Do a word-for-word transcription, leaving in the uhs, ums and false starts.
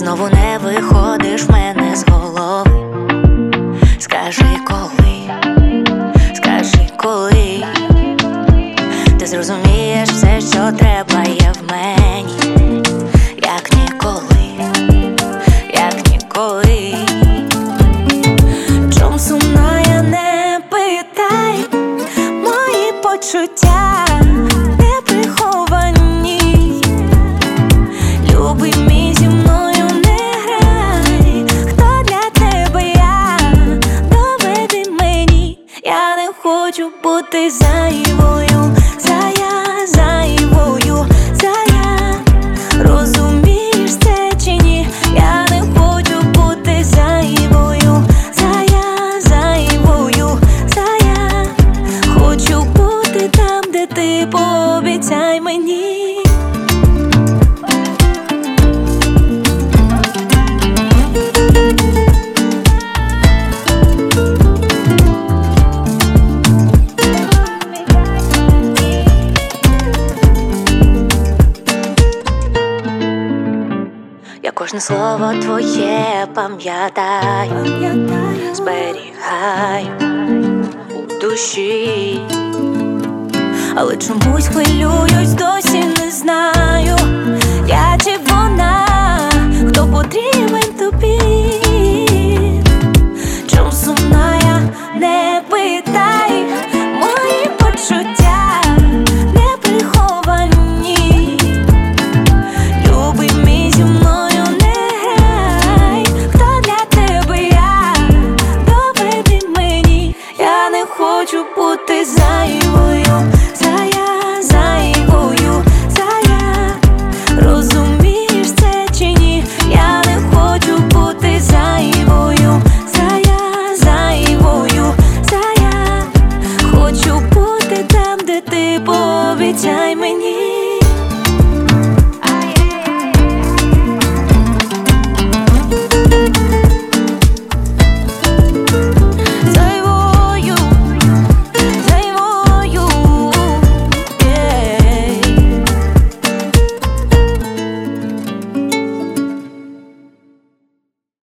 знову не виходиш в мене з голови. Скажи коли, скажи коли ти зрозумієш все, що треба є в мені, як ніколи, як ніколи. Чом сумна, я не питай, мої почуття не приховані. Любий мій, зі мною не грай, хто для тебе я, доведи мені. Я не хочу бути зайвою, зая, зайвою, зая. Розумієш це чи ні? Я не хочу бути зайвою, зая, зайвою, зая. Хочу бути там, де ти, пообіцяй мені. Я кожне слово твоє пам'ятаю, зберігаю у душі, але чомусь хвилююсь, досі не знаю, я чи вона, хто потрібен тобі. Чом сумна, я не питай, мої почуття не приховані. Любий мій, зі мною не грай, хто для тебе я, доведи мені. Я не хочу бути зайвою, зайвою.